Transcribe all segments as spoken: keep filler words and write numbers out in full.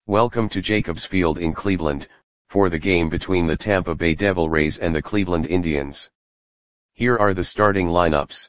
Welcome to Jacobs Field in Cleveland, for the game between the Tampa Bay Devil Rays and the Cleveland Indians. Here are the starting lineups.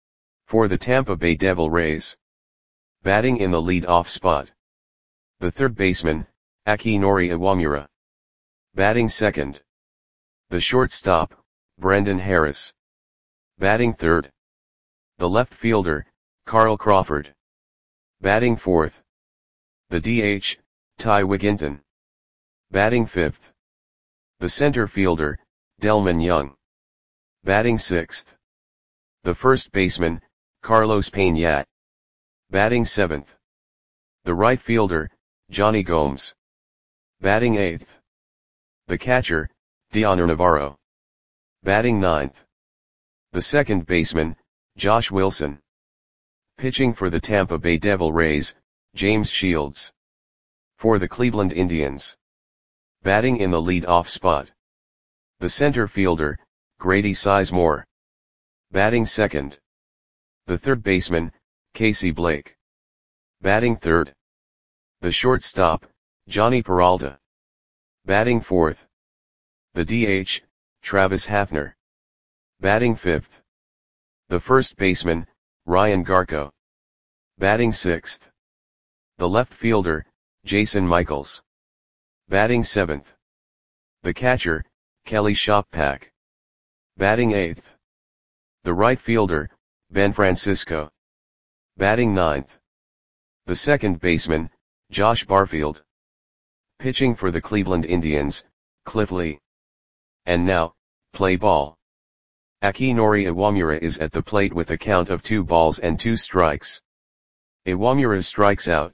For the Tampa Bay Devil Rays. Batting in the lead-off spot. The third baseman, Akinori Iwamura. Batting second. The shortstop, Brendan Harris. Batting third. The left fielder, Carl Crawford. Batting fourth. The D H, Ty Wigginton. Batting fifth. The center fielder, Delmon Young. Batting sixth. The first baseman, Carlos Pena. Batting seventh. The right fielder, Johnny Gomes. Batting eighth. The catcher, Dioner Navarro. Batting ninth. The second baseman, Josh Wilson. Pitching for the Tampa Bay Devil Rays, James Shields. For the Cleveland Indians. Batting in the lead-off spot. The center fielder, Grady Sizemore. Batting second. The third baseman, Casey Blake. Batting third. The shortstop, Johnny Peralta. Batting fourth. The D H, Travis Hafner. Batting fifth. The first baseman, Ryan Garko. Batting sixth. The left fielder, Jason Michaels. Batting seventh. The catcher, Kelly Shoppak. Batting eighth. The right fielder, Ben Francisco. Batting ninth. The second baseman, Josh Barfield. Pitching for the Cleveland Indians, Cliff Lee. And now, play ball. Akinori Iwamura is at the plate with a count of two balls and two strikes. Iwamura strikes out.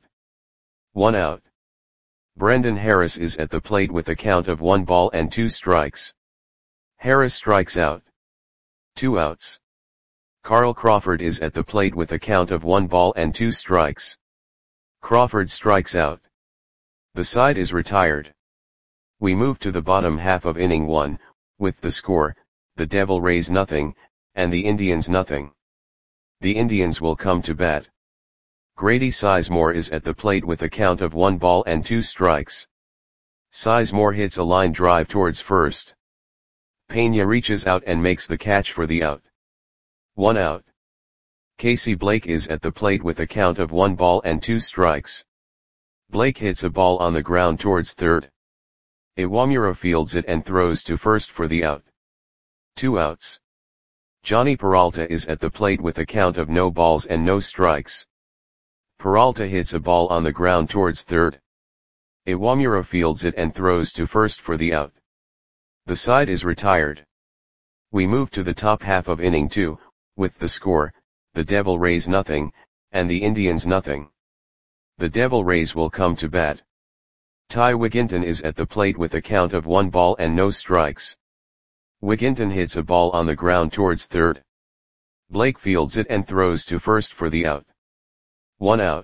One out. Brendan Harris is at the plate with a count of one ball and two strikes. Harris strikes out. Two outs. Carl Crawford is at the plate with a count of one ball and two strikes. Crawford strikes out. The side is retired. We move to the bottom half of inning one, with the score, the Devil Rays nothing, and the Indians nothing. The Indians will come to bat. Grady Sizemore is at the plate with a count of one ball and two strikes. Sizemore hits a line drive towards first. Pena reaches out and makes the catch for the out. One out. Casey Blake is at the plate with a count of one ball and two strikes. Blake hits a ball on the ground towards third. Iwamura fields it and throws to first for the out. Two outs. Johnny Peralta is at the plate with a count of no balls and no strikes. Peralta hits a ball on the ground towards third. Iwamura fields it and throws to first for the out. The side is retired. We move to the top half of inning two, with the score, the Devil Rays nothing, and the Indians nothing. The Devil Rays will come to bat. Ty Wigginton is at the plate with a count of one ball and no strikes. Wigginton hits a ball on the ground towards third. Blake fields it and throws to first for the out. One out.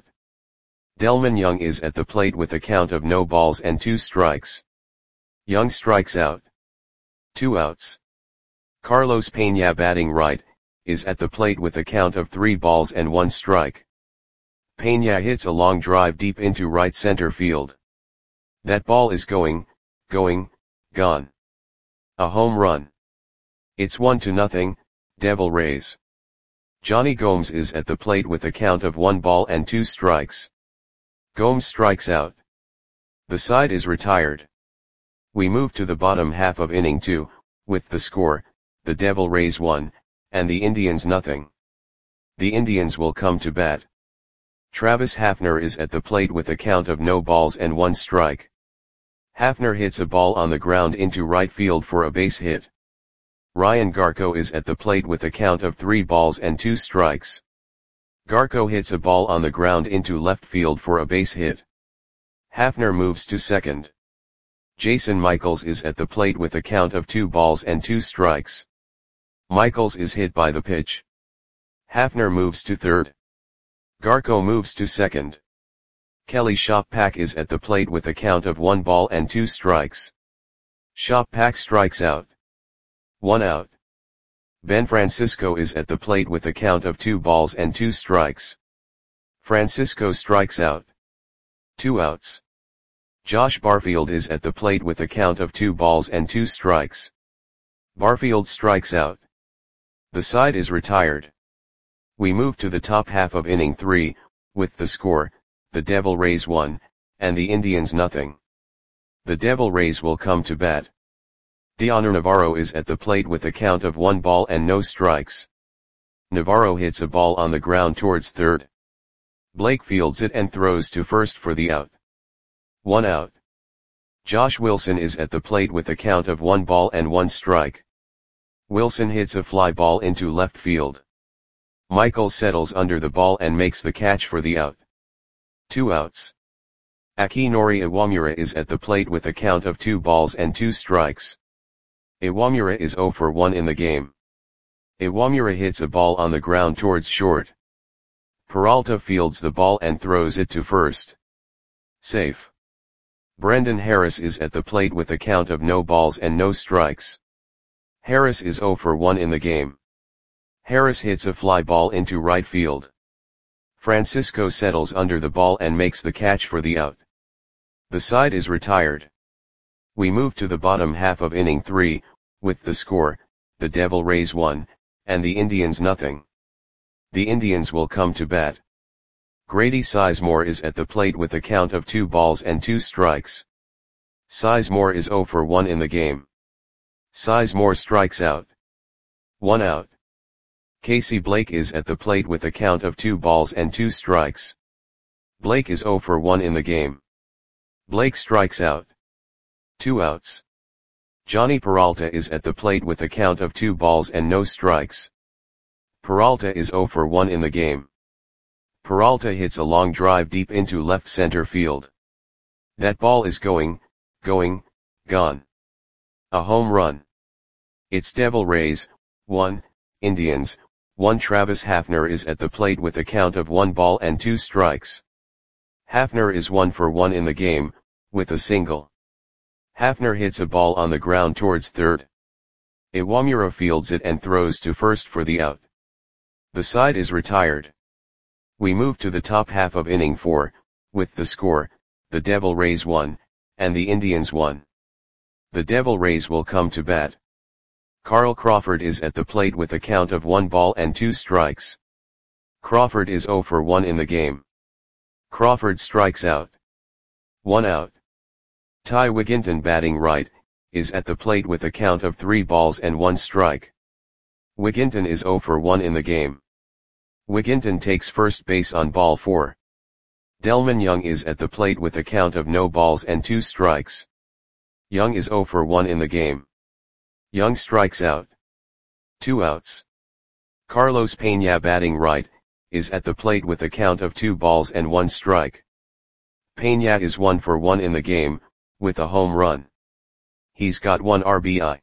Delmon Young is at the plate with a count of no balls and two strikes. Young strikes out. Two outs. Carlos Pena batting right, is at the plate with a count of three balls and one strike. Pena hits a long drive deep into right center field. That ball is going, going, gone. A home run. It's one to nothing, Devil Rays. Johnny Gomes is at the plate with a count of one ball and two strikes. Gomes strikes out. The side is retired. We move to the bottom half of inning two, with the score, the Devil Rays one, and the Indians nothing. The Indians will come to bat. Travis Hafner is at the plate with a count of no balls and one strike. Hafner hits a ball on the ground into right field for a base hit. Ryan Garko is at the plate with a count of three balls and two strikes. Garko hits a ball on the ground into left field for a base hit. Hafner moves to second. Jason Michaels is at the plate with a count of two balls and two strikes. Michaels is hit by the pitch. Hafner moves to third. Garko moves to second. Kelly Shoppak is at the plate with a count of one ball and two strikes. Shoppak strikes out. One out. Ben Francisco is at the plate with a count of two balls and two strikes. Francisco strikes out. Two outs. Josh Barfield is at the plate with a count of two balls and two strikes. Barfield strikes out. The side is retired. We move to the top half of inning three, with the score, the Devil Rays one, and the Indians nothing. The Devil Rays will come to bat. Dioner Navarro is at the plate with a count of one ball and no strikes. Navarro hits a ball on the ground towards third. Blake fields it and throws to first for the out. One out. Josh Wilson is at the plate with a count of one ball and one strike. Wilson hits a fly ball into left field. Michael settles under the ball and makes the catch for the out. Two outs. Akinori Iwamura is at the plate with a count of two balls and two strikes. Iwamura is zero for one in the game. Iwamura hits a ball on the ground towards short. Peralta fields the ball and throws it to first. Safe. Brendan Harris is at the plate with a count of no balls and no strikes. Harris is zero for one in the game. Harris hits a fly ball into right field. Francisco settles under the ball and makes the catch for the out. The side is retired. We move to the bottom half of inning three, with the score, the Devil Rays one, and the Indians nothing. The Indians will come to bat. Grady Sizemore is at the plate with a count of two balls and two strikes. Sizemore is zero for one in the game. Sizemore strikes out. One out. Casey Blake is at the plate with a count of two balls and two strikes. Blake is zero for one in the game. Blake strikes out. Two outs. Johnny Peralta is at the plate with a count of two balls and no strikes. Peralta is zero for one in the game. Peralta hits a long drive deep into left center field. That ball is going, going, gone. A home run. It's Devil Rays, one, Indians, one. Travis Hafner is at the plate with a count of one ball and two strikes. Hafner is one for one in the game, with a single. Hafner hits a ball on the ground towards third. Iwamura fields it and throws to first for the out. The side is retired. We move to the top half of inning four, with the score, the Devil Rays one, and the Indians one. The Devil Rays will come to bat. Carl Crawford is at the plate with a count of one ball and two strikes. Crawford is zero for one in the game. Crawford strikes out. One out. Ty Wigginton, batting right, is at the plate with a count of three balls and one strike. Wigginton is zero for one in the game. Wigginton takes first base on ball four. Delman Young is at the plate with a count of no balls and two strikes. Young is zero for one in the game. Young strikes out. Two outs. Carlos Peña, batting right, is at the plate with a count of two balls and one strike. Peña is one for one in the game, with a home run. He's got one R B I.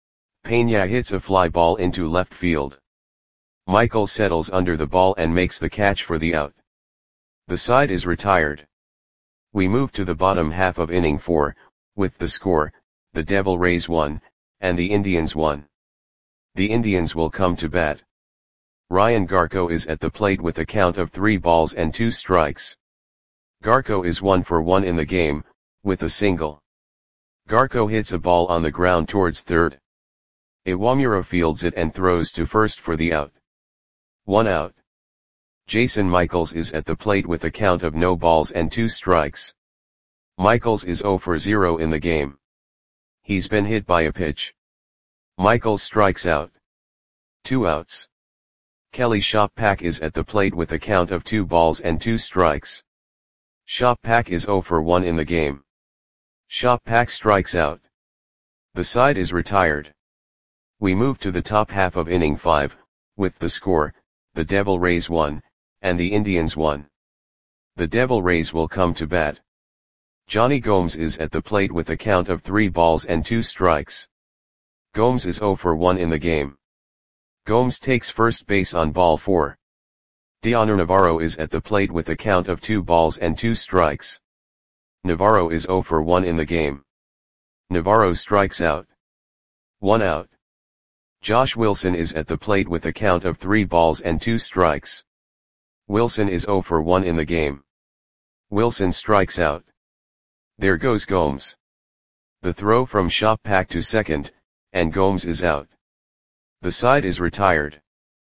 Peña hits a fly ball into left field. Michael settles under the ball and makes the catch for the out. The side is retired. We move to the bottom half of inning four, with the score, the Devil Rays one, and the Indians one. The Indians will come to bat. Ryan Garco is at the plate with a count of three balls and two strikes. Garco is one for one in the game, with a single. Garco hits a ball on the ground towards third. Iwamura fields it and throws to first for the out. One out. Jason Michaels is at the plate with a count of no balls and two strikes. Michaels is zero for zero in the game. He's been hit by a pitch. Michaels strikes out. Two outs. Kelly Shoppak is at the plate with a count of two balls and two strikes. Shoppak is zero for one in the game. Shoppak strikes out. The side is retired. We move to the top half of inning five, with the score, the Devil Rays one, and the Indians one. The Devil Rays will come to bat. Johnny Gomes is at the plate with a count of three balls and two strikes. Gomes is zero for one in the game. Gomes takes first base on ball four. Dioner Navarro is at the plate with a count of two balls and two strikes. Navarro is zero for one in the game. Navarro strikes out. One out. Josh Wilson is at the plate with a count of three balls and two strikes. Wilson is zero for one in the game. Wilson strikes out. There goes Gomes. The throw from Shoppak to second, and Gomes is out. The side is retired.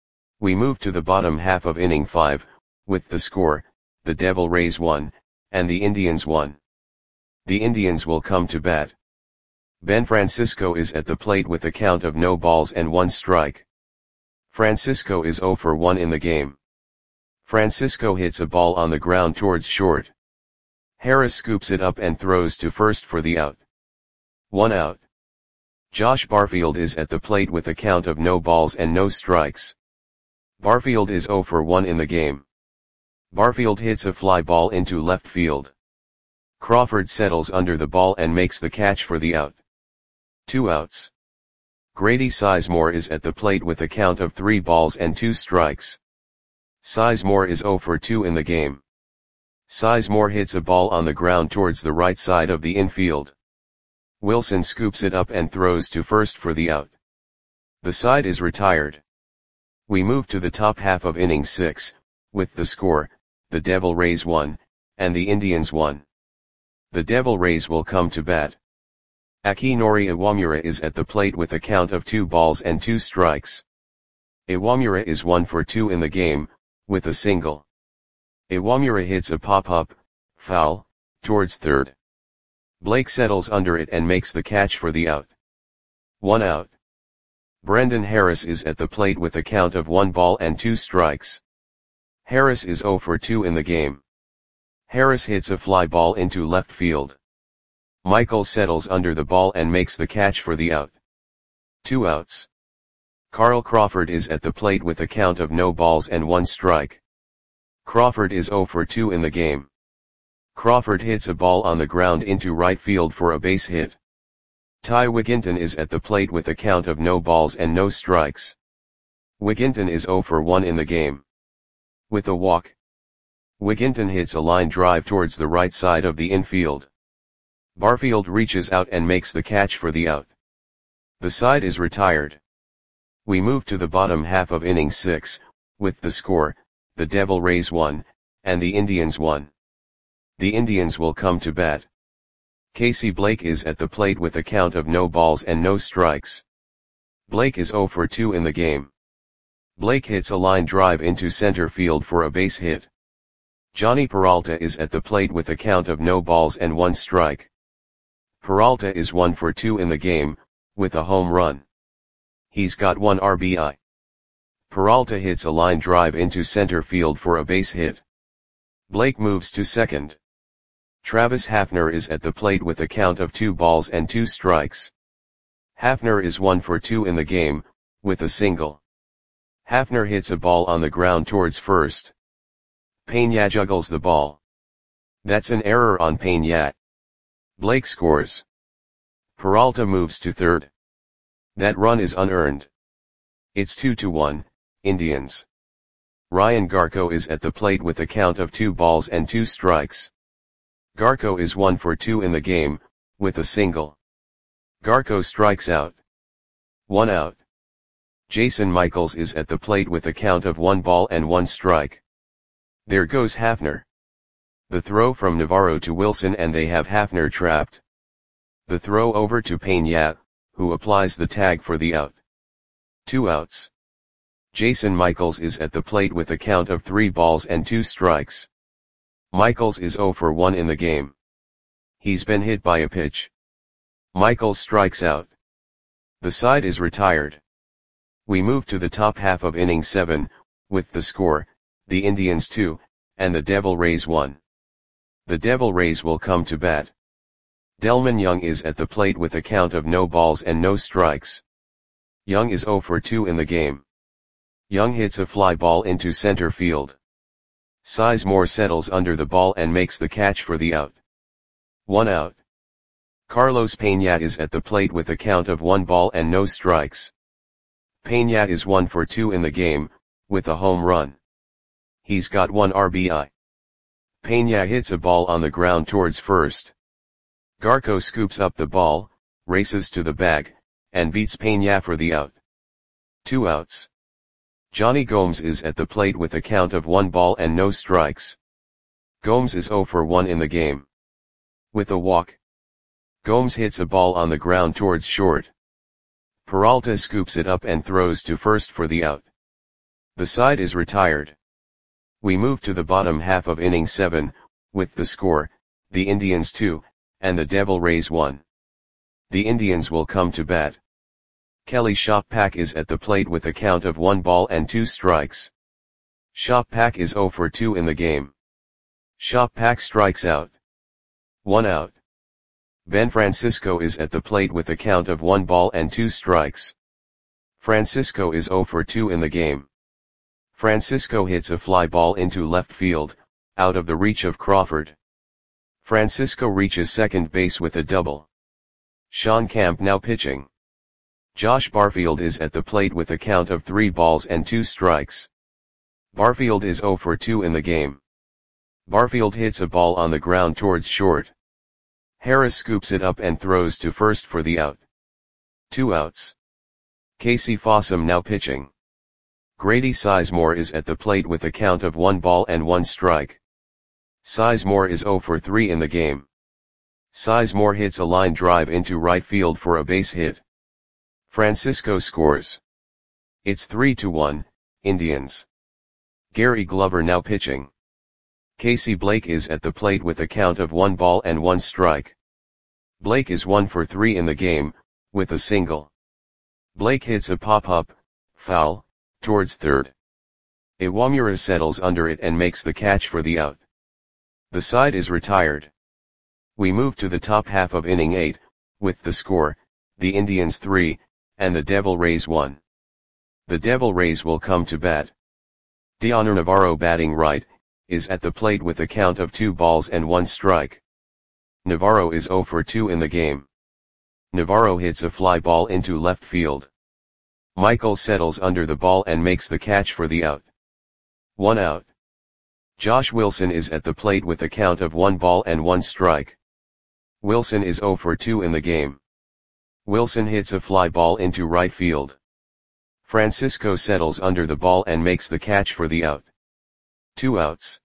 We move to the bottom half of inning five, with the score, the Devil Rays one, and the Indians one. The Indians will come to bat. Ben Francisco is at the plate with a count of no balls and one strike. Francisco is oh for one in the game. Francisco hits a ball on the ground towards short. Harris scoops it up and throws to first for the out. One out. Josh Barfield is at the plate with a count of no balls and no strikes. Barfield is oh for one in the game. Barfield hits a fly ball into left field. Crawford settles under the ball and makes the catch for the out. Two outs. Grady Sizemore is at the plate with a count of three balls and two strikes. Sizemore is oh for two in the game. Sizemore hits a ball on the ground towards the right side of the infield. Wilson scoops it up and throws to first for the out. The side is retired. We move to the top half of inning six, with the score, the Devil Rays one, and the Indians one. The Devil Rays will come to bat. Akinori Iwamura is at the plate with a count of two balls and two strikes. Iwamura is one for two in the game, with a single. Iwamura hits a pop-up, foul, towards third. Blake settles under it and makes the catch for the out. One out. Brendan Harris is at the plate with a count of one ball and two strikes. Harris is oh for two in the game. Harris hits a fly ball into left field. Michael settles under the ball and makes the catch for the out. Two outs. Carl Crawford is at the plate with a count of no balls and one strike. Crawford is oh for two in the game. Crawford hits a ball on the ground into right field for a base hit. Ty Wigginton is at the plate with a count of no balls and no strikes. Wigginton is oh for one in the game. With a walk. Wigginton hits a line drive towards the right side of the infield. Barfield reaches out and makes the catch for the out. The side is retired. We move to the bottom half of inning six, with the score, the Devil Rays one, and the Indians one. The Indians will come to bat. Casey Blake is at the plate with a count of no balls and no strikes. Blake is oh for two in the game. Blake hits a line drive into center field for a base hit. Johnny Peralta is at the plate with a count of no balls and one strike. Peralta is one for two in the game, with a home run. He's got one R B I. Peralta hits a line drive into center field for a base hit. Blake moves to second. Travis Hafner is at the plate with a count of two balls and two strikes. Hafner is one for two in the game, with a single. Hafner hits a ball on the ground towards first. Peña juggles the ball. That's an error on Peña. Blake scores. Peralta moves to third. That run is unearned. It's two to one, Indians. Ryan Garco is at the plate with a count of two balls and two strikes. Garco is one for two in the game, with a single. Garco strikes out. One out. Jason Michaels is at the plate with a count of one ball and one strike. There goes Hafner. The throw from Navarro to Wilson and they have Hafner trapped. The throw over to Peña, who applies the tag for the out. Two outs. Jason Michaels is at the plate with a count of three balls and two strikes. Michaels is oh for one in the game. He's been hit by a pitch. Michaels strikes out. The side is retired. We move to the top half of inning seven, with the score, the Indians two, and the Devil Rays one. The Devil Rays will come to bat. Delman Young is at the plate with a count of no balls and no strikes. Young is oh for two in the game. Young hits a fly ball into center field. Sizemore settles under the ball and makes the catch for the out. One out. Carlos Peña is at the plate with a count of one ball and no strikes. Peña is one for two in the game, with a home run. He's got one R B I. Peña hits a ball on the ground towards first. Garco scoops up the ball, races to the bag, and beats Peña for the out. Two outs. Johnny Gomes is at the plate with a count of one ball and no strikes. Gomes is oh for one in the game. With a walk. Gomes hits a ball on the ground towards short. Peralta scoops it up and throws to first for the out. The side is retired. We move to the bottom half of inning seven, with the score, the Indians two, and the Devil Rays one. The Indians will come to bat. Kelly Shoppak is at the plate with a count of one ball and two strikes. Shoppak is oh for two in the game. Shoppak strikes out. One out. Ben Francisco is at the plate with a count of one ball and two strikes. Francisco is oh for two in the game. Francisco hits a fly ball into left field, out of the reach of Crawford. Francisco reaches second base with a double. Sean Camp now pitching. Josh Barfield is at the plate with a count of three balls and two strikes. Barfield is oh for two in the game. Barfield hits a ball on the ground towards short. Harris scoops it up and throws to first for the out. Two outs. Casey Fossum now pitching. Grady Sizemore is at the plate with a count of one ball and one strike. Sizemore is oh for three in the game. Sizemore hits a line drive into right field for a base hit. Francisco scores. It's three to one, Indians. Gary Glover now pitching. Casey Blake is at the plate with a count of one ball and one strike. Blake is one for three in the game, with a single. Blake hits a pop-up, foul, towards third. Iwamura settles under it and makes the catch for the out. The side is retired. We move to the top half of inning eight, with the score, the Indians three, and the Devil Rays one. The Devil Rays will come to bat. Dioner Navarro batting right, is at the plate with a count of two balls and one strike. Navarro is oh for two in the game. Navarro hits a fly ball into left field. Michael settles under the ball and makes the catch for the out. One out. Josh Wilson is at the plate with a count of one ball and one strike. Wilson is oh for two in the game. Wilson hits a fly ball into right field. Francisco settles under the ball and makes the catch for the out. Two outs.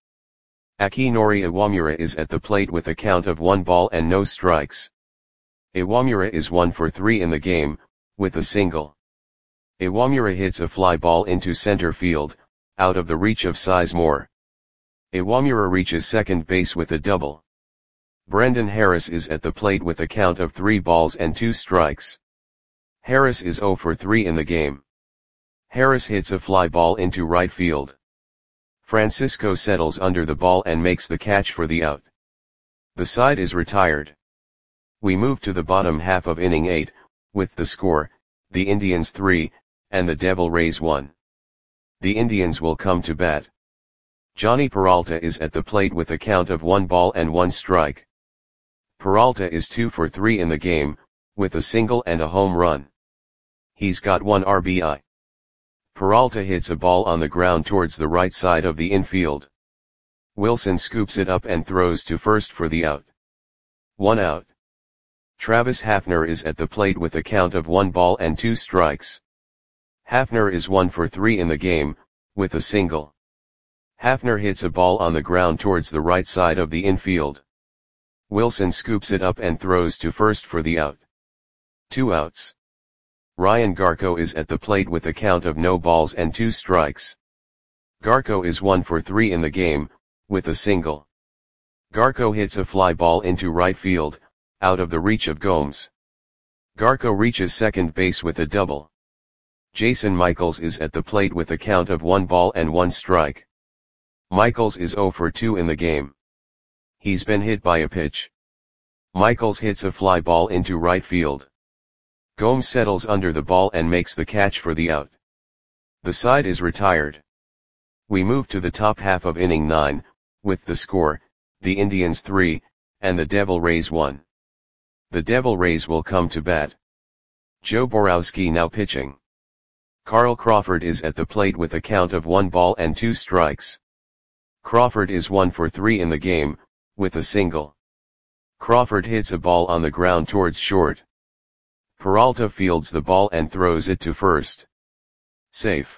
Akinori Iwamura is at the plate with a count of one ball and no strikes. Iwamura is one for three in the game, with a single. Iwamura hits a fly ball into center field, out of the reach of Sizemore. Iwamura reaches second base with a double. Brendan Harris is at the plate with a count of three balls and two strikes. Harris is oh for three in the game. Harris hits a fly ball into right field. Francisco settles under the ball and makes the catch for the out. The side is retired. We move to the bottom half of inning eight, with the score, the Indians three, and the Devil Rays one. The Indians will come to bat. Johnny Peralta is at the plate with a count of one ball and one strike. Peralta is two for three in the game, with a single and a home run. He's got one R B I. Peralta hits a ball on the ground towards the right side of the infield. Wilson scoops it up and throws to first for the out. One out. Travis Hafner is at the plate with a count of one ball and two strikes. Hafner is one for three in the game, with a single. Hafner hits a ball on the ground towards the right side of the infield. Wilson scoops it up and throws to first for the out. Two outs. Ryan Garco is at the plate with a count of no balls and two strikes. Garco is one for three in the game, with a single. Garco hits a fly ball into right field, out of the reach of Gomes. Garco reaches second base with a double. Jason Michaels is at the plate with a count of one ball and one strike. Michaels is oh for two in the game. He's been hit by a pitch. Michaels hits a fly ball into right field. Gomes settles under the ball and makes the catch for the out. The side is retired. We move to the top half of inning nine, with the score, the Indians three, and the Devil Rays one. The Devil Rays will come to bat. Joe Borowski now pitching. Carl Crawford is at the plate with a count of one ball and two strikes. Crawford is one for three in the game, with a single. Crawford hits a ball on the ground towards short. Peralta fields the ball and throws it to first. Safe.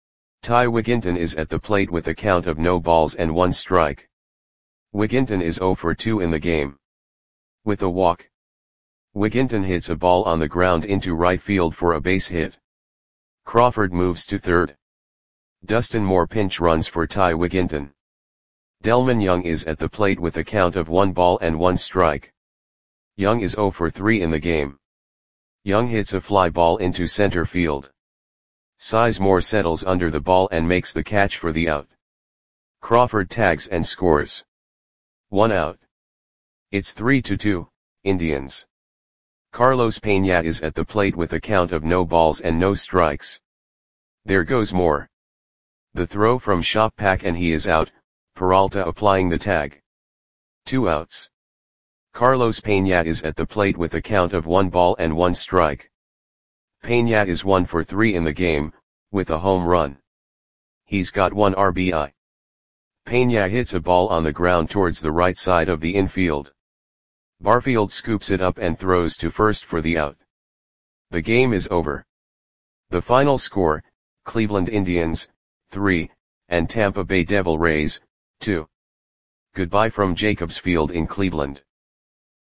Ty Wigginton is at the plate with a count of no balls and one strike. Wigginton is oh for two in the game. With a walk, Wigginton hits a ball on the ground into right field for a base hit. Crawford moves to third. Dustin Moore pinch runs for Ty Wigginton. Delmon Young is at the plate with a count of one ball and one strike. Young is zero for three in the game. Young hits a fly ball into center field. Sizemore settles under the ball and makes the catch for the out. Crawford tags and scores. One out. It's three to two, Indians. Carlos Peña is at the plate with a count of no balls and no strikes. There goes Moore. The throw from Shoppack and he is out, Peralta applying the tag. Two outs. Carlos Peña is at the plate with a count of one ball and one strike. Peña is one for three in the game, with a home run. He's got one R B I. Peña hits a ball on the ground towards the right side of the infield. Barfield scoops it up and throws to first for the out. The game is over. The final score, Cleveland Indians, three, and Tampa Bay Devil Rays, two. Goodbye from Jacobs Field in Cleveland.